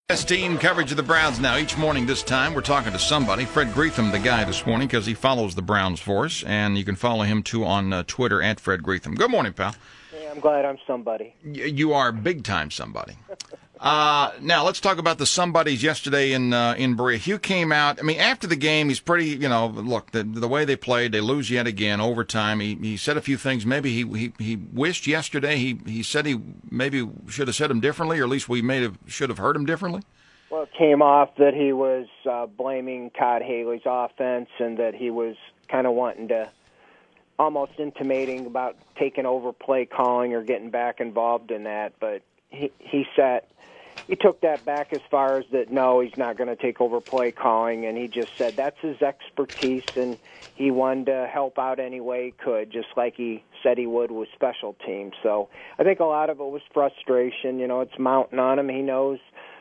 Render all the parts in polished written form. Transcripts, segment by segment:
Best team coverage of the Browns now. Each morning this time, we're talking to somebody. Fred Greetham, the guy this morning, because he follows the Browns for us, and you can follow him, too, on Twitter, at Fred Greetham. Good morning, pal. Hey, I'm glad I'm somebody. You are big-time somebody. Now, let's talk about the somebodies yesterday in Berea. Hugh came out. I mean, after the game, he's pretty, look, the way they played, they lose yet again, overtime. He said a few things. Maybe he wished yesterday. He said he maybe should have said them differently, or at least we should have heard him differently. Well, it came off that he was blaming Todd Haley's offense and that he was kind of wanting to, almost intimating about taking over play calling or getting back involved in that. But he took that back as far as that, no, he's not going to take over play calling, and he just said that's his expertise, and he wanted to help out any way he could, just like he said he would with special teams. So I think a lot of it was frustration. It's mounting on him. He knows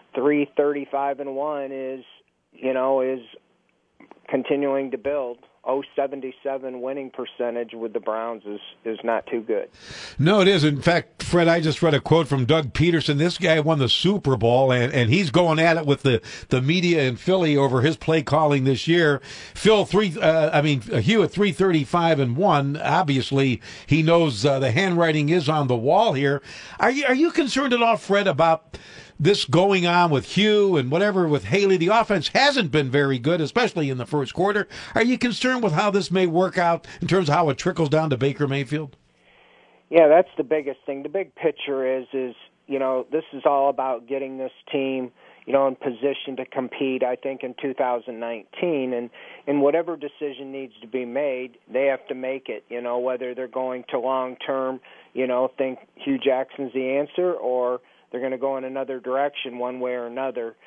3-35-1 is continuing to build. 0.77 winning percentage with the Browns is not too good. No, it is. In fact, Fred, I just read a quote from Doug Peterson. This guy won the Super Bowl, and he's going at it with the media in Philly over his play calling this year. Hugh at 3-35-1. Obviously, he knows the handwriting is on the wall here. Are you concerned at all, Fred, about this going on with Hugh and whatever with Haley? The offense hasn't been very good, especially in the first quarter. Are you concerned with how this may work out in terms of how it trickles down to Baker Mayfield? Yeah, that's the biggest thing. The big picture is this is all about getting this team, in position to compete, I think, in 2019. And whatever decision needs to be made, they have to make it, whether they're going to long-term, think Hugh Jackson's the answer, or they're going to go in another direction one way or another.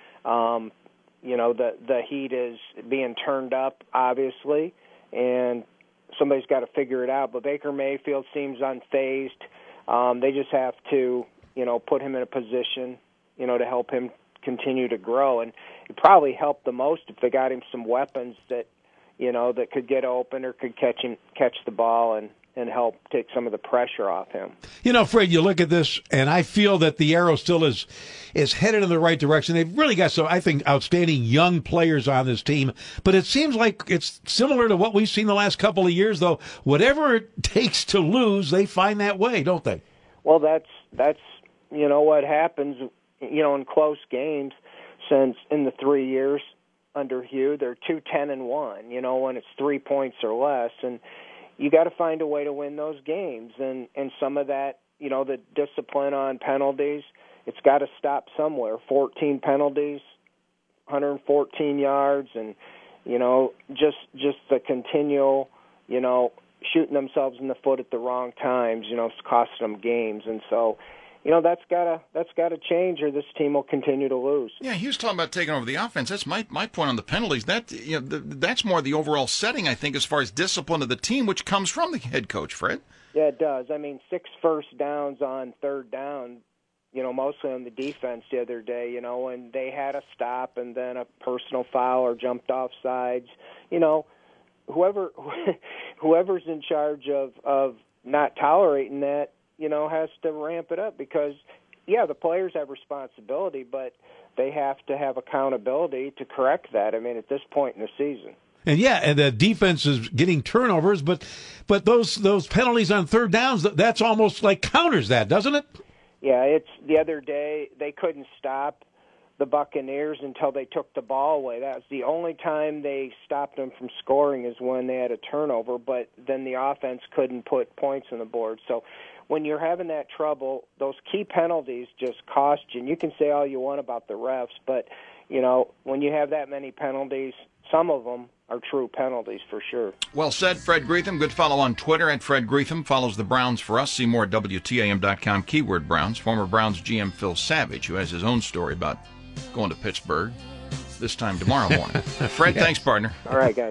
The heat is being turned up, obviously, and somebody's got to figure it out. But Baker Mayfield seems unfazed. They just have to, put him in a position, to help him continue to grow. And it probably helped the most if they got him some weapons that, that could get open or could catch the ball and help take some of the pressure off him. Fred, you look at this, and I feel that the arrow still is headed in the right direction. They've really got some, I think, outstanding young players on this team, but it seems like it's similar to what we've seen the last couple of years, though. Whatever it takes to lose, they find that way, don't they? Well, that's what happens, in close games since in the 3 years under Hugh. They're 2-10-1, when it's 3 points or less, and you got to find a way to win those games, and some of that, the discipline on penalties, it's got to stop somewhere. 14 penalties, 114 yards, and just the continual, shooting themselves in the foot at the wrong times, it's costing them games, and so. That's got to change, or this team will continue to lose. Yeah, he was talking about taking over the offense. That's my point on the penalties. That's more the overall setting, I think, as far as discipline of the team, which comes from the head coach, Fred. Yeah, it does. 6 first downs on third down, mostly on the defense the other day, and they had a stop and then a personal foul or jumped off sides. Whoever's in charge of not tolerating that, has to ramp it up because, the players have responsibility, but they have to have accountability to correct that, at this point in the season. And the defense is getting turnovers, but those penalties on third downs, that's almost like counters that, doesn't it? Yeah, it's the other day they couldn't stop the Buccaneers until they took the ball away. That was the only time they stopped them from scoring is when they had a turnover, but then the offense couldn't put points on the board. So when you're having that trouble, those key penalties just cost you. And you can say all you want about the refs, but, when you have that many penalties, some of them are true penalties for sure. Well said, Fred Greetham. Good follow on Twitter at Fred Greetham. Follows the Browns for us. See more at WTAM.com, keyword Browns. Former Browns GM Phil Savage, who has his own story about going to Pittsburgh this time tomorrow morning. Fred, thanks, partner. All right, guys.